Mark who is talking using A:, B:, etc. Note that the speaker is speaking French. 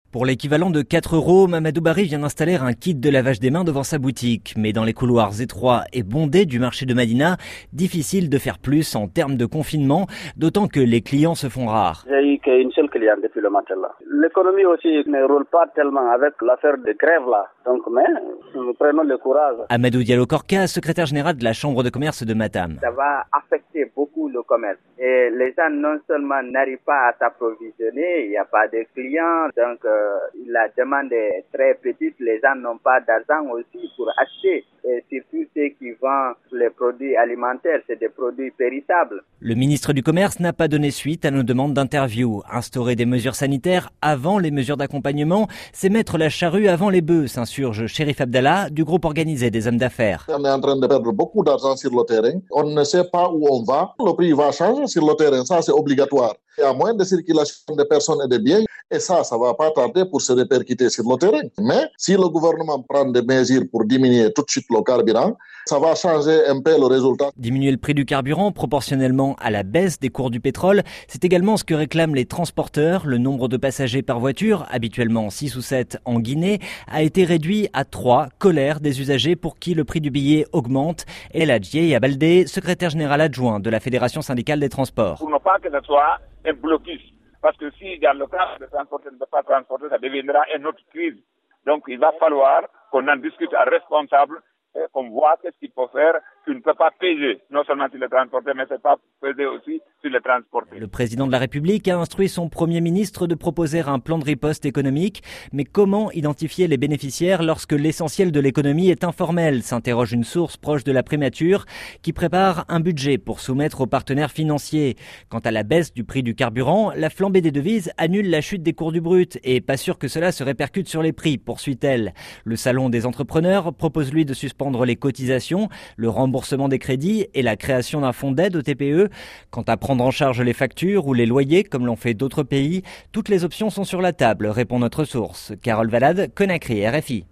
A: Pour l'équivalent de 4 €, Mamadou Barry vient d'installer un kit de lavage des mains devant sa boutique. Mais dans les couloirs étroits et bondés du marché de Madina, difficile de faire plus en termes de confinement, d'autant que les clients se font rares.
B: J'ai eu qu'une seule cliente depuis le matin là. L'économie aussi ne roule pas tellement avec l'affaire de grève là. Donc, mais nous prenons le courage.
A: Amadou Diallo Korka, secrétaire général de la Chambre de commerce de Matam.
C: Ça va affecter beaucoup le commerce. Et les gens non seulement n'arrivent pas à s'approvisionner, il n'y a pas de clients, donc la demande est très petite, les gens n'ont pas d'argent aussi pour acheter. Et surtout ceux qui vendent les produits alimentaires, c'est des produits périssables.
A: Le ministre du Commerce n'a pas donné suite à nos demandes d'interview. Instaurer des mesures sanitaires avant les mesures d'accompagnement, c'est mettre la charrue avant les bœufs, s'insurge Chérif Abdallah du groupe organisé des hommes d'affaires.
D: On est en train de perdre beaucoup d'argent sur le terrain. On ne sait pas où on va. Le prix va changer sur le terrain. Ça, c'est obligatoire. Il y a moins de circulation de personnes et de biens. Et ça va pas tarder pour se répercuter sur le terrain. Mais si le gouvernement prend des mesures pour diminuer tout de suite le carburant, ça va changer un peu le résultat.
A: Diminuer le prix du carburant proportionnellement à la baisse des cours du pétrole, c'est également ce que réclament les transporteurs. Le nombre de passagers par voiture, habituellement 6 ou 7 en Guinée, a été réduit à 3. Colère des usagers pour qui le prix du billet augmente. El Hadji Abaldé, secrétaire général adjoint de la Fédération syndicale des transports.
E: Pour ne pas que ce soit un blocus. Parce que si dans le cas de transporter ne peut pas transporter, ça deviendra une autre crise. Donc il va falloir qu'on en discute à responsable et qu'on voit qu'est-ce qu'il faut faire, qu'il ne peut pas peser, non seulement sur les transporteurs, mais c'est pas peser aussi sur les transporteurs.
A: Le président de la République a instruit son Premier ministre de proposer un plan de riposte économique. Mais comment identifier les bénéficiaires lorsque l'essentiel de l'économie est informel, s'interroge une source proche de la primature qui prépare un budget pour soumettre aux partenaires financiers. Quant à la baisse du prix du carburant, la flambée des devises annule la chute des cours du brut et pas sûr que cela se répercute sur les prix, poursuit-elle. Le Salon des entrepreneurs propose lui de suspendre les cotisations, le remboursement des crédits et la création d'un fonds d'aide aux TPE. Quant à prendre en charge les factures ou les loyers, comme l'ont fait d'autres pays, toutes les options sont sur la table, répond notre source. Carole Valade, Conakry, RFI.